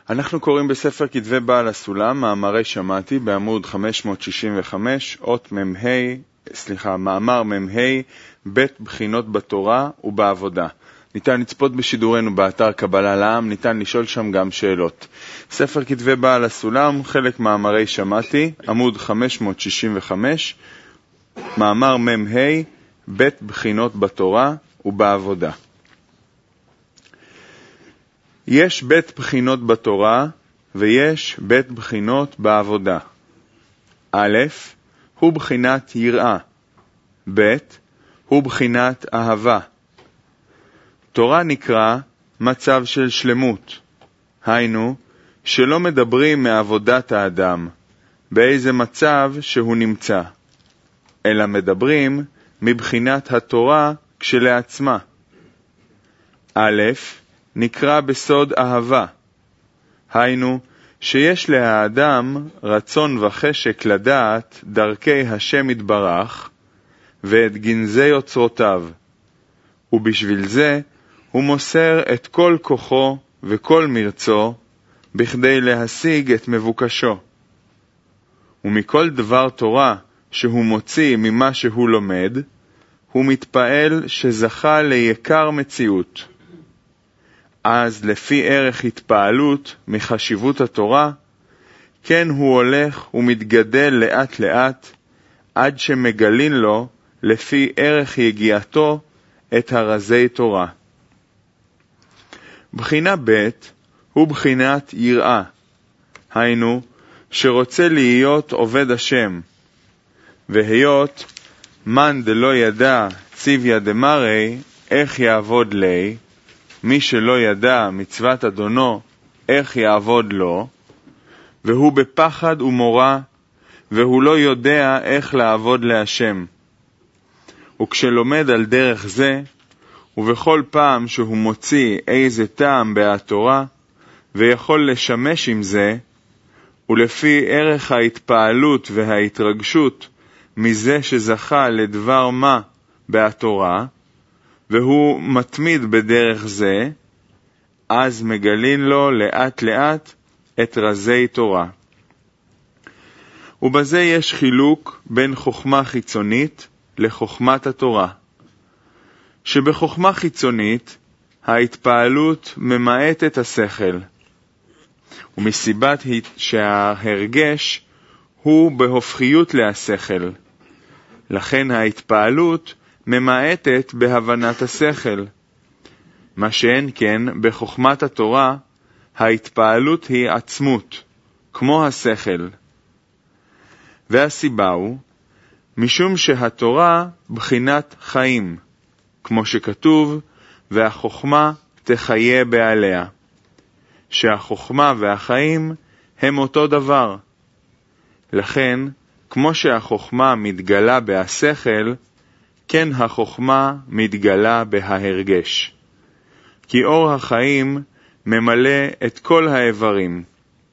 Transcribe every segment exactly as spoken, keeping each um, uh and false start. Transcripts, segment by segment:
אנחנו קוראים בספר כתבי בעל הסולם, מאמרי שמעתי, בעמוד חמש מאות שישים וחמש, אות מ"ה, סליחה, מאמר מ"ה, בית בחינות בתורה ובעבודה. ניתן לצפות בשידורנו באתר קבלה לעם, ניתן לשאול שם גם שאלות. ספר כתבי בעל הסולם, חלק מאמרי שמעתי, עמוד חמש מאות שישים וחמש, מאמר מ"ה, בית בחינות בתורה ובעבודה. יש בית בחינות בתורה ויש בית בחינות בעבודה. א', הוא בחינת יראה. ב', הוא בחינת אהבה. תורה נקרא מצב של שלמות. היינו, שלא מדברים מעבודת האדם, באיזה מצב שהוא נמצא, אלא מדברים מבחינת התורה כשלעצמה. א', נקרא בסוד אהבה. היינו, שיש לאדם רצון וחשק לדעת דרכי השם יתברך ואת גנזי אוצרותיו, ובשביל זה הוא מוסר את כל כוחו וכל מרצו בכדי להשיג את מבוקשו. ומכל דבר תורה שהוא מוציא ממה שהוא לומד, הוא מתפעל שזכה ליקר מציאות. אז לפי ערך התפעלות מחשיבות התורה, כן הוא הולך ומתגדל לאט לאט, עד שמגלין לו לפי ערך יגיעתו את הרזי תורה. בחינה ב' הוא בחינת יראה. היינו, שרוצה להיות עובד השם, והיות מן דלא ידע ציוויה דמרי, איך יעבוד לי, מי שלא ידע מצוות אדונו, איך יעבוד לו, והוא בפחד ומורא, והוא לא יודע איך לעבוד להשם. וכשלומד על דרך זה, ובכל פעם שהוא מוציא איזה טעם בהתורה, ויכול לשמש עם זה, ולפי ערך ההתפעלות וההתרגשות מזה שזכה לדבר מה בהתורה, והוא מתמיד בדרך זה, אז מגלין לו לאט לאט את רזי תורה. ובזה יש חילוק בין חוכמה חיצונית לחוכמת התורה. שבחוכמה חיצונית ההתפעלות ממעטת השכל, ומסיבת שההרגש הוא בהופכיות להשכל. לכן ההתפעלות ממעטת בהבנת השכל. מה שאין כן, בחוכמת התורה, ההתפעלות היא עצמות, כמו השכל. והסיבה הוא, משום שהתורה בחינת חיים, כמו שכתוב, והחוכמה תחיה בעליה. שהחוכמה והחיים הם אותו דבר. לכן, כמו שהחוכמה מתגלה בהשכל, כן החוכמה מתגלה בהרגש. כי אור החיים ממלא את כל האיברים.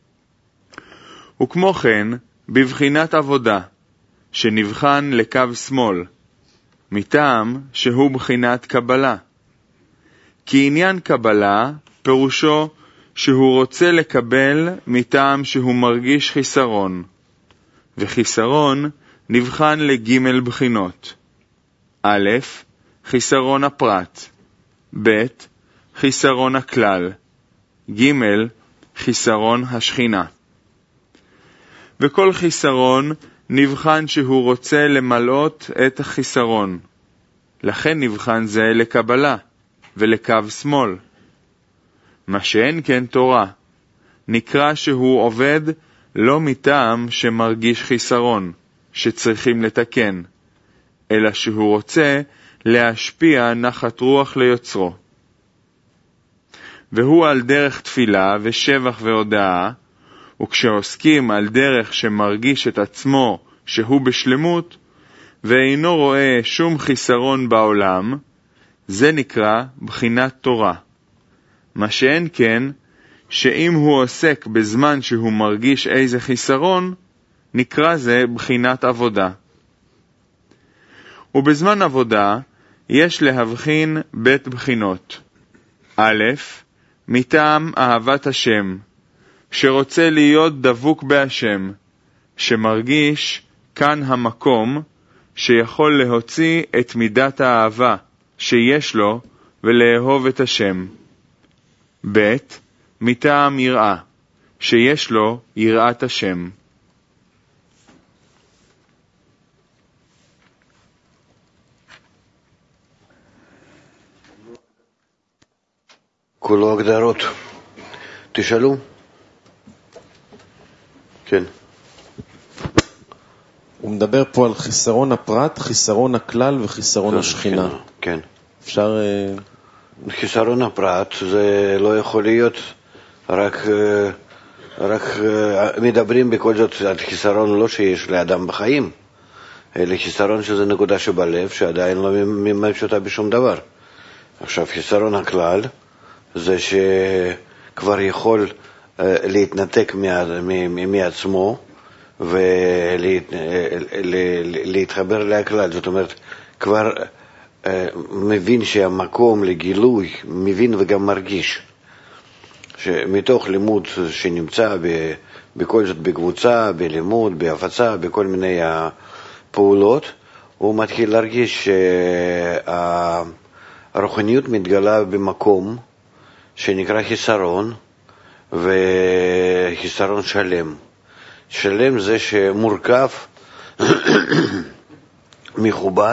וכמו כן, בבחינת עבודה, שנבחן לקו שמאל, מטעם שהוא בחינת קבלה. כי עניין קבלה פירושו שהוא רוצה לקבל מטעם שהוא מרגיש חיסרון, וחיסרון נבחן לג' בחינות. א', חיסרון הפרט, ב', חיסרון הכלל, ג', חיסרון השכינה. וכל חיסרון נבחן שהוא רוצה למלאות את החיסרון, לכן נבחן זה לקבלה ולקו שמאל. מה שאין כן תורה, נקרא שהוא עובד לא מטעם שמרגיש חיסרון, שצריכים לתקן, אלא שהוא רוצה להשפיע נחת רוח ליוצרו. והוא על דרך תפילה ושבח והודאה, וכשעוסקים על דרך שמרגיש את עצמו שהוא בשלמות, ואינו רואה שום חיסרון בעולם, זה נקרא בחינת תורה. מה שאין כן, שאם הוא עוסק בזמן שהוא מרגיש איזה חיסרון, נקרא זה בחינת עבודה. ובזמן עבודה יש להבחין בית בחינות. א', מטעם אהבת השם, שרוצה להיות דבוק בהשם, שמרגיש כאן המקום שיכול להוציא את מידת האהבה שיש לו ולאהוב את השם. ב' מטעם יראה, שיש לו יראת השם. כולו הגדרות. תשאלו. כן. הוא מדבר פה על חיסרון הפרט, חיסרון הכלל וחיסרון השכינה. כן. אפשר... חיסרון הפרט זה לא יכול להיות, רק, רק מדברים בכל זאת על חיסרון לא שיש לאדם בחיים, אלא חיסרון שזה נקודה שבלב שעדיין לא ממש אותה בשום דבר. עכשיו חיסרון הכלל זה שכבר יכול להתנתק מעצמו ולהתחבר לכלל, זאת אומרת כבר מבין שהמקום לגילוי, מבין וגם מרגיש שמתוך לימוד שנמצא בכל זאת בקבוצה, בלימוד, בהפצה, בכל מיני פעולות, הוא מתחיל להרגיש שהרוחניות מתגלה במקום שנקרא חיסרון, וחיסרון שלם. שלם זה שמורכב, מחובר,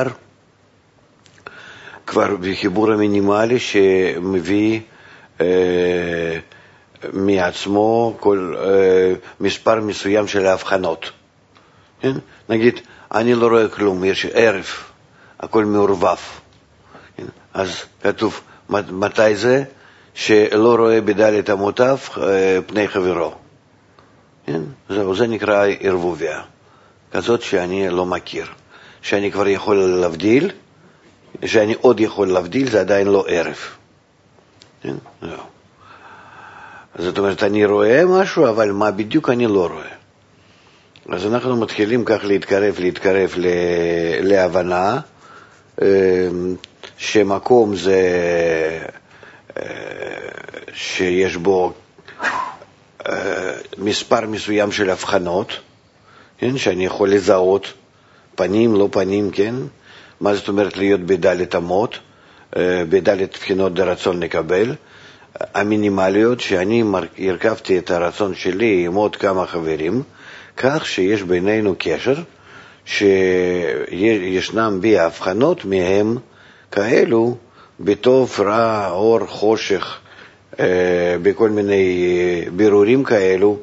כבר בחיבור המינימלי שמביא אה, מעצמו כל אה, מספר מסוים של ההבחנות. כן? נגיד, אני לא רואה כלום, יש ערב, הכל מעורבב. כן? אז כתוב, מתי זה? שלא רואה בדלת אמותיו אה, פני חברו. כן? זה, זה נקרא ערבוביה, כזאת שאני לא מכיר. שאני כבר יכול להבדיל, שאני עוד יכול להבדיל, זה עדיין לא ערב. כן? לא. זאת אומרת, אני רואה משהו, אבל מה בדיוק אני לא רואה. אז אנחנו מתחילים כך להתקרב, להתקרב להבנה, שמקום זה שיש בו מספר מסוים של הבחנות, כן? שאני יכול לזהות פנים, לא פנים, כן? מה זאת אומרת להיות בדלת אמות, בדלת בחינות דרצון לקבל, המינימליות שאני הרכבתי את הרצון שלי עם עוד כמה חברים, כך שיש בינינו קשר, שישנם בי הבחנות מהם כאלו, בטוב, רע, אור, חושך, בכל מיני בירורים כאלו,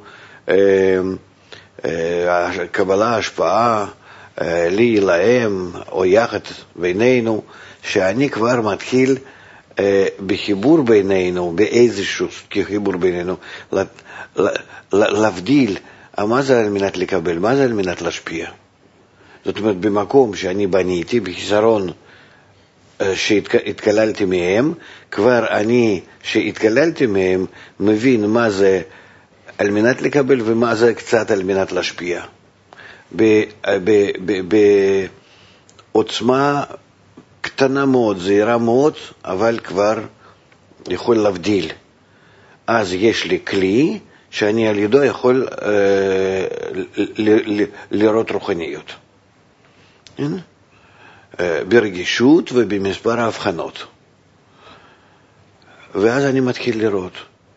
קבלה, השפעה, לי, להם, או יחד בינינו, שאני כבר מתחיל בחיבור בינינו, באיזשהו חיבור בינינו, להבדיל, מה זה על מנת לקבל, מה זה על מנת להשפיע. זאת אומרת, במקום שאני בניתי, בחיסרון שהתקללתי מהם, כבר אני שהתקללתי מהם, מבין מה זה על מנת לקבל ומה זה קצת על מנת להשפיע. בעוצמה קטנה מאוד, זהירה מאוד, אבל כבר יכול להבדיל. אז יש לי כלי שאני על ידו יכול אה, ל- ל- לראות רוחניות. כן? אה, ברגישות ובמספר ההבחנות. ואז אני מתחיל לראות.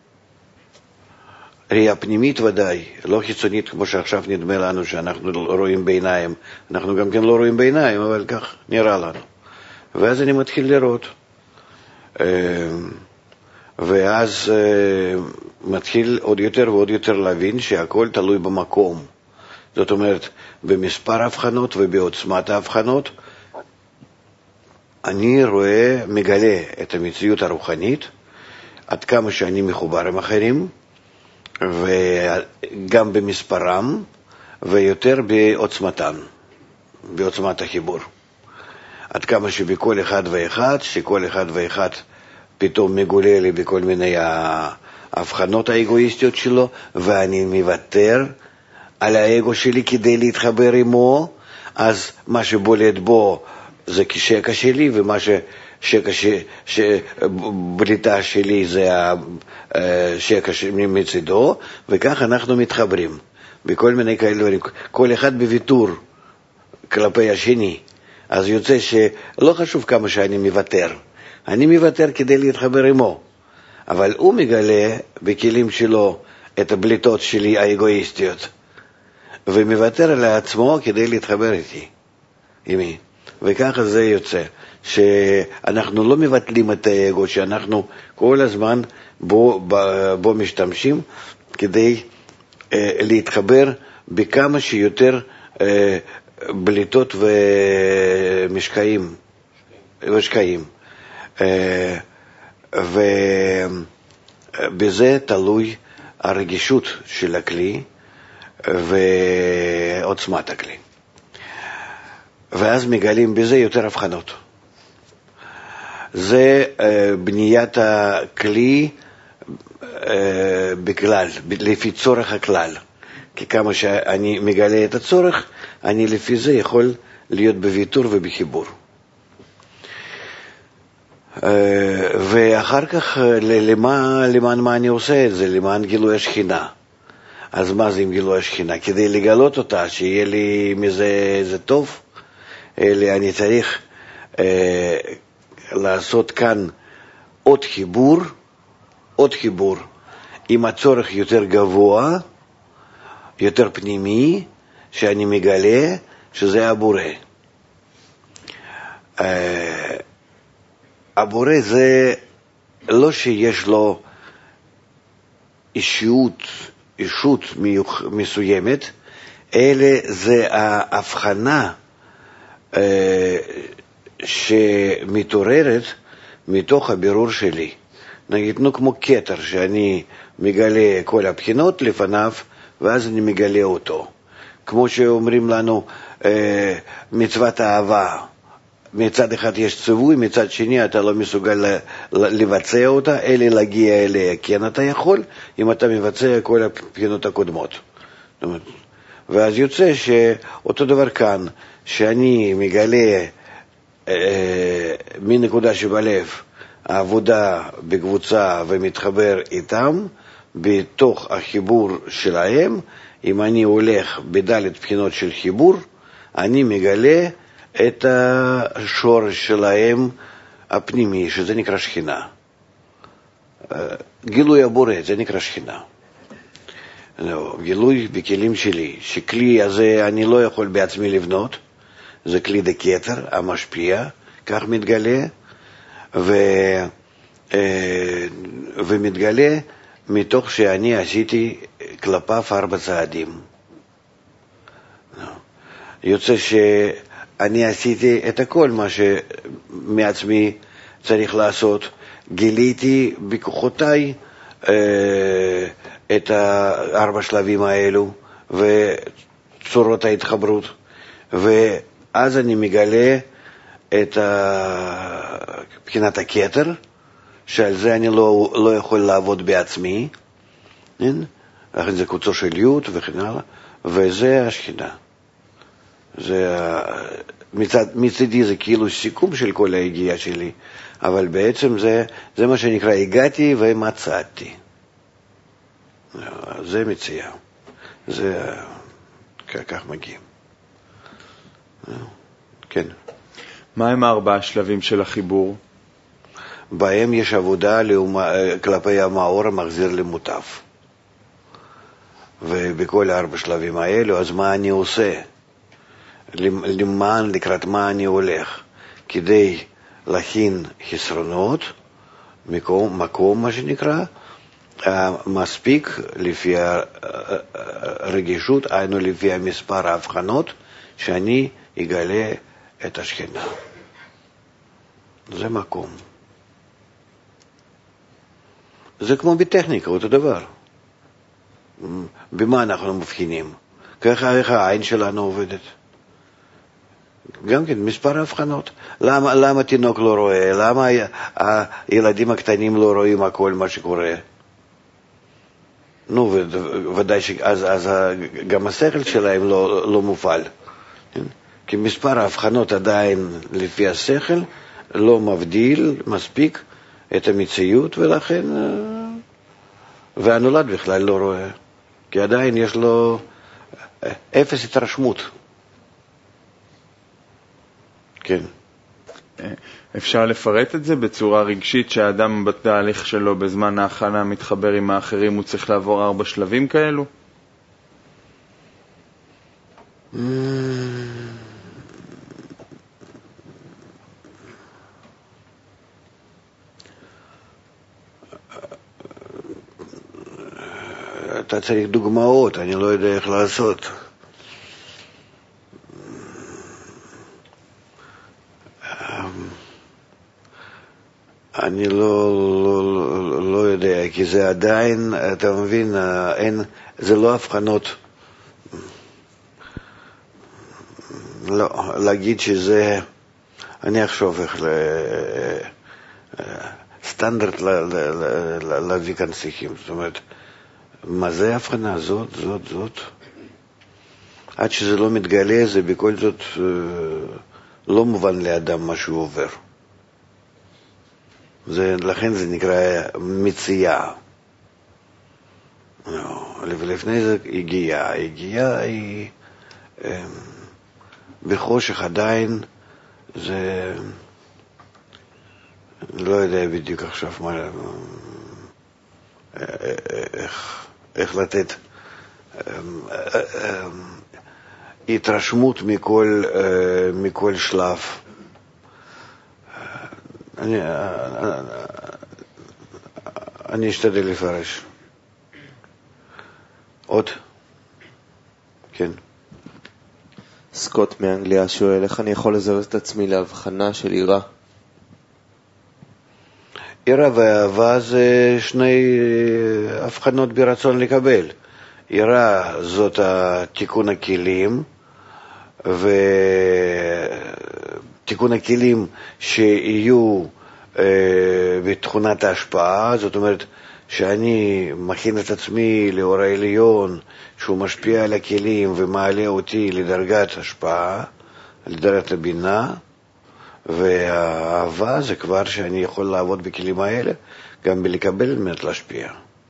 ראייה פנימית ודאי, לא חיצונית כמו שעכשיו נדמה לנו שאנחנו רואים בעיניים. אנחנו גם כן לא רואים בעיניים, אבל כך נראה לנו. ואז אני מתחיל לראות. ואז מתחיל עוד יותר ועוד יותר להבין שהכל תלוי במקום. זאת אומרת, במספר ההבחנות ובעוצמת ההבחנות, אני רואה, מגלה את המציאות הרוחנית, עד כמה שאני מחובר עם אחרים, וגם במספרם, ויותר בעוצמתם, בעוצמת החיבור. עד כמה שבכל אחד ואחד, שכל אחד ואחד פתאום מגולה לי בכל מיני ההבחנות האגואיסטיות שלו, ואני מוותר על האגו שלי כדי להתחבר עמו, אז מה שבולט בו זה כשקע שלי, ומה שקע שבליטה שלי זה השקע מצידו, וכך אנחנו מתחברים בכל מיני כאלה דברים, כל אחד בוויתור כלפי השני. אז יוצא שלא חשוב כמה שאני מוותר, אני מוותר כדי להתחבר עמו, אבל הוא מגלה בכלים שלו את הבליטות שלי האגואיסטיות, ומוותר על עצמו כדי להתחבר איתי, עמי. וככה זה יוצא, שאנחנו לא מבטלים את האגו, שאנחנו כל הזמן בו, בו משתמשים כדי אה, להתחבר בכמה שיותר אה, בליטות ומשקעים, ושקעים. אה, ובזה תלוי הרגישות של הכלי ועוצמת הכלי. ואז מגלים בזה יותר הבחנות. זה אה, בניית הכלי אה, בכלל, לפי צורך הכלל. כי כמה שאני מגלה את הצורך, אני לפי זה יכול להיות בוויתור ובחיבור. אה, ואחר כך, למה, למען מה אני עושה את זה? למען גילוי השכינה. אז מה זה עם גילוי השכינה? כדי לגלות אותה, שיהיה לי מזה איזה טוב, אלא אני צריך אה, לעשות כאן עוד חיבור, עוד חיבור, עם הצורך יותר גבוה, יותר פנימי, שאני מגלה שזה הבורא. אה, הבורא זה לא שיש לו אישיות, אישות מסוימת, אלא זה ההבחנה שמתעוררת מתוך הבירור שלי. נגיד, נו, כמו כתר, שאני מגלה כל הבחינות לפניו, ואז אני מגלה אותו. כמו שאומרים לנו, מצוות האהבה, מצד אחד יש ציווי, מצד שני אתה לא מסוגל לבצע אותה, אלא להגיע אליה. כן, אתה יכול, אם אתה מבצע כל הבחינות הקודמות. ואז יוצא שאותו דבר כאן, שאני מגלה אה, מנקודה שבלב העבודה בקבוצה ומתחבר איתם, בתוך החיבור שלהם, אם אני הולך בדלת בחינות של חיבור, אני מגלה את השורש שלהם הפנימי, שזה נקרא שכינה. גילוי הבורא, זה נקרא שכינה. גילוי בכלים שלי, שכלי הזה אני לא יכול בעצמי לבנות, זה כלי דקטר, המשפיע, כך מתגלה, ו, ומתגלה מתוך שאני עשיתי כלפיו ארבע צעדים. יוצא שאני עשיתי את הכל מה שמעצמי צריך לעשות, גיליתי בכוחותיי את הארבע שלבים האלו וצורות ההתחברות, ואז אני מגלה את בחינת הכתר, שעל זה אני לא, לא יכול לעבוד בעצמי, אחרי זה קוצו של יוד וכן הלאה, וזה השכינה. זה, מצד, מצדי זה כאילו סיכום של כל ההגיעה שלי, אבל בעצם זה, זה מה שנקרא הגעתי ומצאתי. זה מציאה. זה כך מגיעים. כן. מה הם הארבעה שלבים של החיבור? בהם יש עבודה כלפי המאור המחזיר למוטף. ובכל הארבע שלבים האלו, אז מה אני עושה? למען, לקראת מה אני הולך? כדי להכין חסרונות, מקום, מקום מה שנקרא, מספיק לפי הרגישות, היינו לפי המספר ההבחנות, שאני אגלה את השכינה. זה מקום. זה כמו בטכניקה, אותו דבר. במה אנחנו מבחינים? ככה איך העין שלנו עובדת. גם כן, מספר ההבחנות. למה, למה תינוק לא רואה? למה הילדים הקטנים לא רואים הכל מה שקורה? נו, ודאי שאז אז גם השכל שלהם לא, לא מופעל. כי מספר ההבחנות עדיין לפי השכל, לא מבדיל מספיק את המציאות, ולכן, והנולד בכלל לא רואה, כי עדיין יש לו אפס התרשמות. כן. אפשר לפרט את זה בצורה רגשית שהאדם בתהליך שלו בזמן ההכנה מתחבר עם האחרים, הוא צריך לעבור ארבע שלבים כאלו? אתה צריך דוגמאות, אני לא יודע איך לעשות. אני לא, לא, לא, לא יודע, כי זה עדיין, אתה מבין, אין, זה לא הבחנות. לא, להגיד שזה, אני אחשוב איך ל... סטנדרט להביא כאן שיחים. זאת אומרת, מה זה ההבחנה? זאת, זאת, זאת. עד שזה לא מתגלה, זה בכל זאת לא מובן לאדם מה שהוא עובר. זה, לכן זה נקרא מציאה. ולפני זה הגיעה. הגיעה היא בחושך עדיין, זה לא יודע בדיוק עכשיו מה, איך, איך לתת התרשמות מכל, מכל שלב. אני, אני אשתדל לפרש. עוד? כן. סקוט מאנגליה שואל, איך אני יכול לזרז את עצמי להבחנה של יראה? יראה ואהבה זה שני הבחנות ברצון לקבל. יראה זאת תיקון הכלים, ותיקון הכלים שיהיו אה, בתכונת ההשפעה, זאת אומרת שאני מכין את עצמי לאור העליון, שהוא משפיע על הכלים ומעלה אותי לדרגת השפעה, לדרגת הבינה, והאהבה זה כבר שאני יכול לעבוד בכלים האלה, גם בלקבל על מנת להשפיע.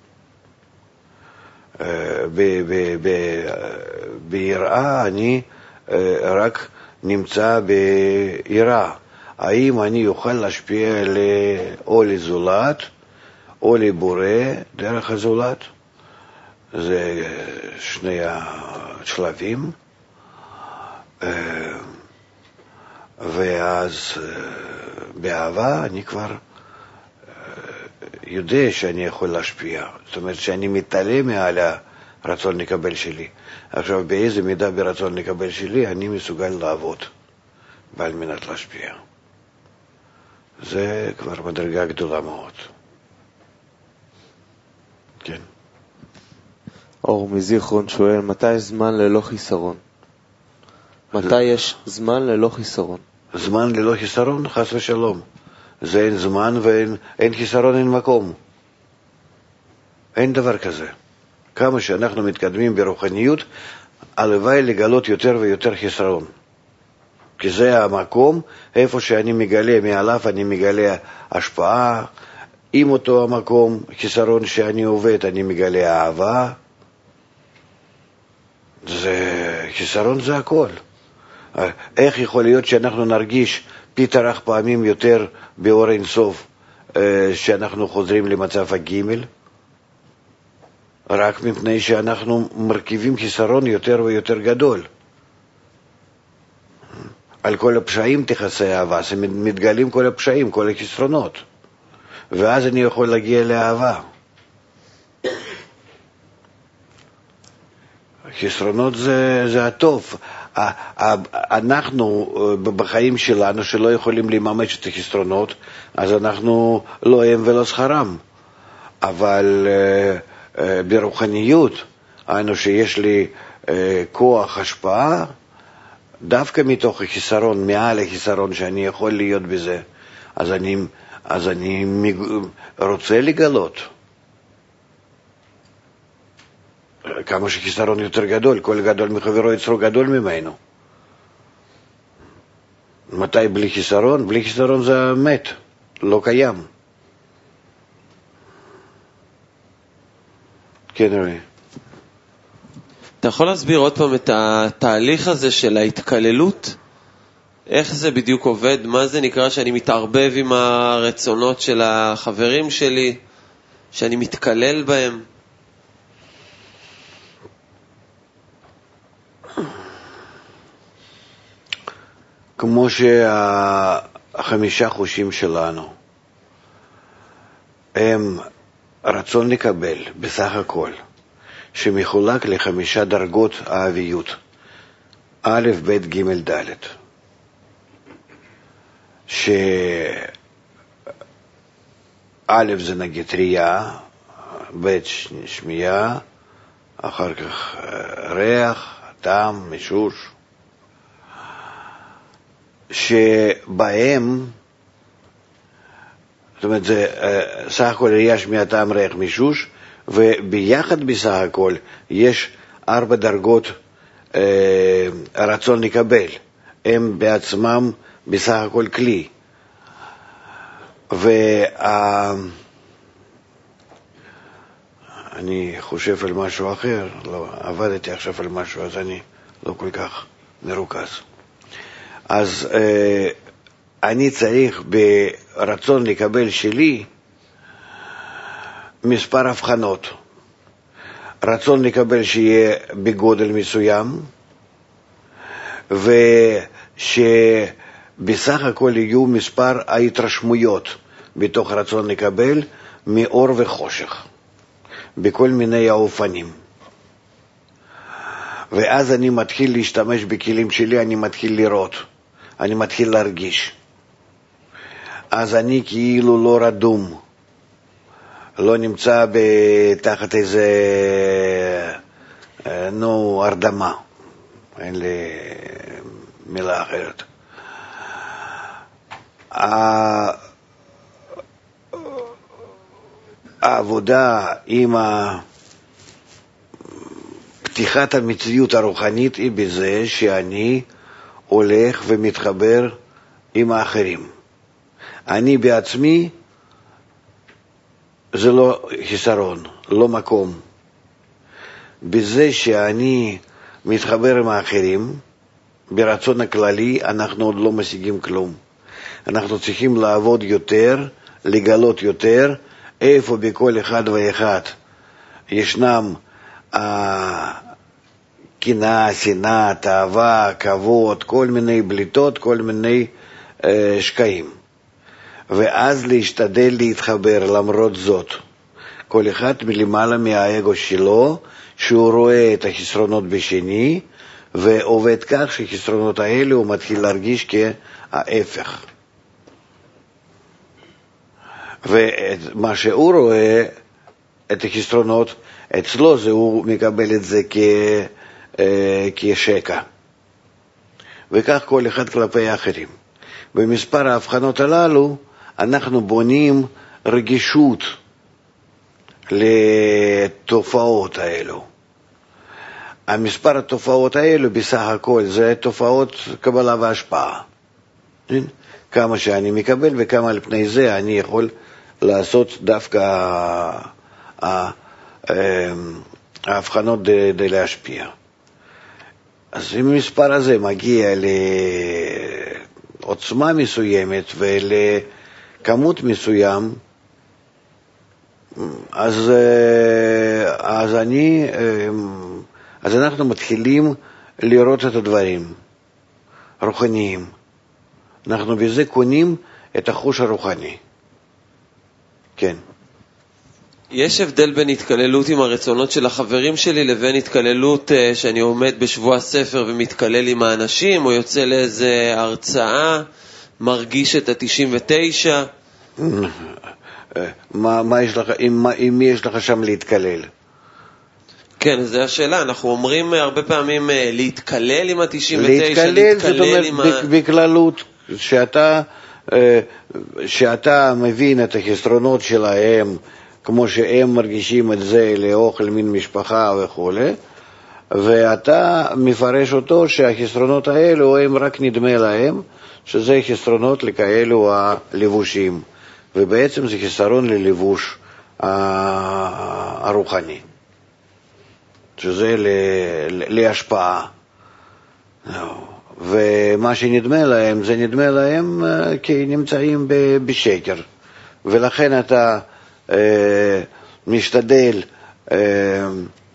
ביראה אני רק נמצא ביראה. האם אני אוכל להשפיע או לזולת או לבורא דרך הזולת? זה שני השלבים. ואז באהבה אני כבר יודע שאני יכול להשפיע. זאת אומרת שאני מתעלם מעל הרצון לקבל שלי. עכשיו באיזה מידה ברצון לקבל שלי אני מסוגל לעבוד בעל מנת להשפיע. זה כבר מדרגה גדולה מאוד. כן. אור מזיכרון שואל, מתי יש זמן ללא חיסרון? מתי יש זמן ללא חיסרון? זמן ללא חיסרון, חס ושלום. זה אין זמן ואין אין חיסרון, אין מקום. אין דבר כזה. כמה שאנחנו מתקדמים ברוחניות, הלוואי לגלות יותר ויותר חיסרון. כי זה המקום, איפה שאני מגלה מעליו, אני מגלה השפעה. עם אותו המקום, חיסרון שאני עובד, אני מגלה אהבה. זה, חיסרון זה הכל. איך יכול להיות שאנחנו נרגיש פיתרח פעמים יותר באור אינסוף שאנחנו חוזרים למצב הגימל? רק מפני שאנחנו מרכיבים חיסרון יותר ויותר גדול. על כל הפשעים תכסה אהבה, מתגלים כל הפשעים, כל החסרונות. ואז אני יכול להגיע לאהבה. חסרונות זה, זה הטוב. אנחנו בחיים שלנו שלא יכולים לממש את החסרונות, אז אנחנו לא הם ולא שכרם. אבל ברוחניות, היינו שיש לי כוח השפעה, דווקא מתוך החסרון, מעל החסרון שאני יכול להיות בזה, אז אני, אז אני רוצה לגלות. כמה שחיסרון יותר גדול, כל גדול מחברו יצרו גדול ממנו. מתי בלי חיסרון? בלי חיסרון זה מת, לא קיים. כן, ראי. אתה יכול להסביר עוד פעם את התהליך הזה של ההתקללות? איך זה בדיוק עובד? מה זה נקרא שאני מתערבב עם הרצונות של החברים שלי, שאני מתקלל בהם? כמו שהחמישה חושים שלנו הם רצון לקבל בסך הכל, שמחולק לחמישה דרגות האביות, א', ב', ג', ד', שא' זה נגיד ראייה, ב' שמיעה, אחר כך ריח, טעם, מישוש, שבהם, זאת אומרת, זה סך הכל ראייה, שמיעה, טעם, ריח, מישוש, וביחד בסך הכל יש ארבע דרגות אה, רצון לקבל. הם בעצמם בסך הכל כלי. ואני חושב על משהו אחר, לא, עבדתי עכשיו על משהו, אז אני לא כל כך מרוכז. אז אה, אני צריך ברצון לקבל שלי מספר הבחנות. רצון לקבל שיהיה בגודל מסוים, ושבסך הכל יהיו מספר ההתרשמויות בתוך רצון לקבל מאור וחושך, בכל מיני האופנים. ואז אני מתחיל להשתמש בכלים שלי, אני מתחיל לראות, אני מתחיל להרגיש. אז אני כאילו לא רדום, לא נמצא תחת איזה, נו, הרדמה, אין לי מילה אחרת. העבודה עם פתיחת המציאות הרוחנית היא בזה שאני הולך ומתחבר עם האחרים. אני בעצמי זה לא חיסרון, לא מקום. בזה שאני מתחבר עם האחרים, ברצון הכללי אנחנו עוד לא משיגים כלום. אנחנו צריכים לעבוד יותר, לגלות יותר, איפה בכל אחד ואחד ישנם קנאה, שנאה, תאווה, כבוד, כל מיני בליטות, כל מיני אה, שקעים. ואז להשתדל להתחבר למרות זאת. כל אחד מלמעלה מהאגו שלו, שהוא רואה את החסרונות בשני, ועובד כך שחסרונות האלה הוא מתחיל להרגיש כההפך. ומה שהוא רואה, את החסרונות, אצלו זה הוא מקבל את זה כ, אה, כשקע. וכך כל אחד כלפי האחרים. במספר ההבחנות הללו, אנחנו בונים רגישות לתופעות האלו. המספר התופעות האלו בסך הכל זה תופעות קבלה והשפעה. כמה שאני מקבל וכמה על פני זה אני יכול לעשות דווקא ההבחנות כדי להשפיע. אז אם המספר הזה מגיע לעוצמה מסוימת ולכמות מסוים, אז, אז אני, אז אנחנו מתחילים לראות את הדברים רוחניים. אנחנו בזה קונים את החוש הרוחני. כן. יש הבדל בין התקללות עם הרצונות של החברים שלי לבין התקללות שאני עומד בשבוע ספר ומתקלל עם האנשים, או יוצא לאיזה הרצאה, מרגיש את ה-תשעים ותשע? מה, מה יש לך, עם, עם מי יש לך שם להתקלל? כן, זו השאלה. אנחנו אומרים הרבה פעמים להתקלל עם ה-תשעים ותשע, להתקלל, להתקלל זאת אומרת, ה... בכללות, שאתה, שאתה מבין את החסרונות שלהם, כמו שהם מרגישים את זה לאוכל מין משפחה וכו', ואתה מפרש אותו שהחסרונות האלו הם רק נדמה להם, שזה חסרונות לכאלו הלבושים, ובעצם זה חסרון ללבוש הרוחני, שזה להשפעה. ומה שנדמה להם, זה נדמה להם כי נמצאים בשקר, ולכן אתה אה, משתדל אה,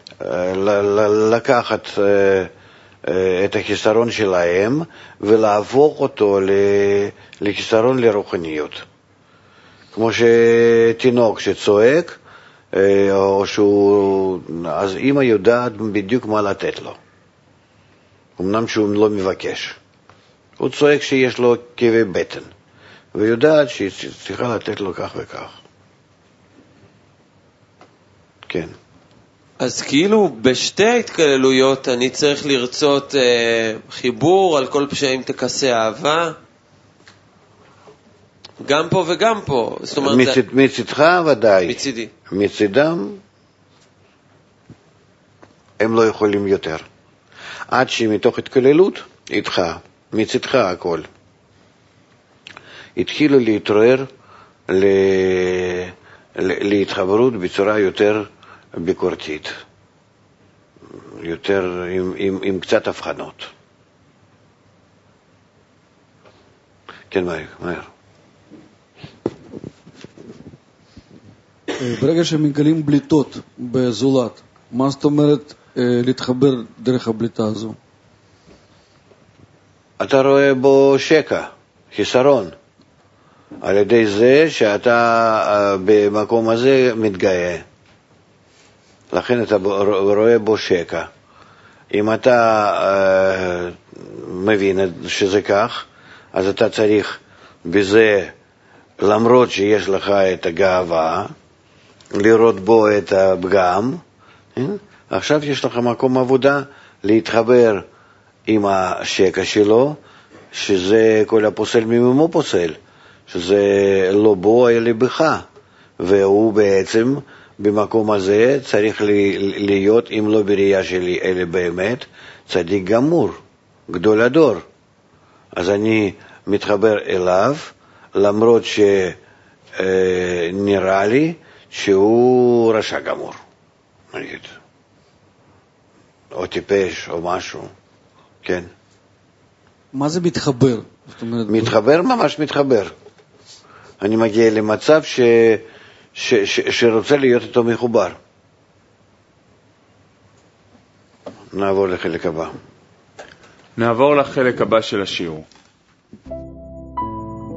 לקחת אה, אה, את החסרון שלהם ולהפוך אותו לחסרון לרוחניות. כמו שתינוק שצועק, אה, או שהוא, אז אמא יודעת בדיוק מה לתת לו. אמנם שהוא לא מבקש. הוא צועק שיש לו כאבי בטן, ויודעת שהיא צריכה לתת לו כך וכך. כן. אז כאילו בשתי ההתקללויות אני צריך לרצות אה, חיבור, על כל פשעים תכסה אהבה, גם פה וגם פה. זאת אומרת, מצד, זה... מצדך ודאי. מצידי. מצדם הם לא יכולים יותר. עד שמתוך התקללות איתך, מצדך הכל, התחילו להתעורר ל... להתחברות בצורה יותר ביקורתית, יותר עם, עם, עם קצת הבחנות. כן, מהר, מהר. ברגע שמגלים בליטות בזולת, מה זאת אומרת להתחבר דרך הבליטה הזו? אתה רואה בו שקע, חיסרון, על ידי זה שאתה במקום הזה מתגאה. לכן אתה רואה בו שקע. אם אתה מבין שזה כך, אז אתה צריך בזה, למרות שיש לך את הגאווה, לראות בו את הפגם. עכשיו יש לך מקום עבודה להתחבר עם השקע שלו, שזה כל הפוסל מממו פוסל, שזה לא בו אלא בך, והוא בעצם במקום הזה צריך להיות, אם לא בראייה שלי אלא באמת, צדיק גמור, גדול הדור. אז אני מתחבר אליו, למרות שנראה לי שהוא רשע גמור, נגיד, או טיפש או משהו. כן. מה זה מתחבר? זאת אומרת, מתחבר, ממש מתחבר. אני מגיע למצב ש... ש... ש... שרוצה להיות איתו מחובר. נעבור לחלק הבא. נעבור לחלק הבא של השיעור.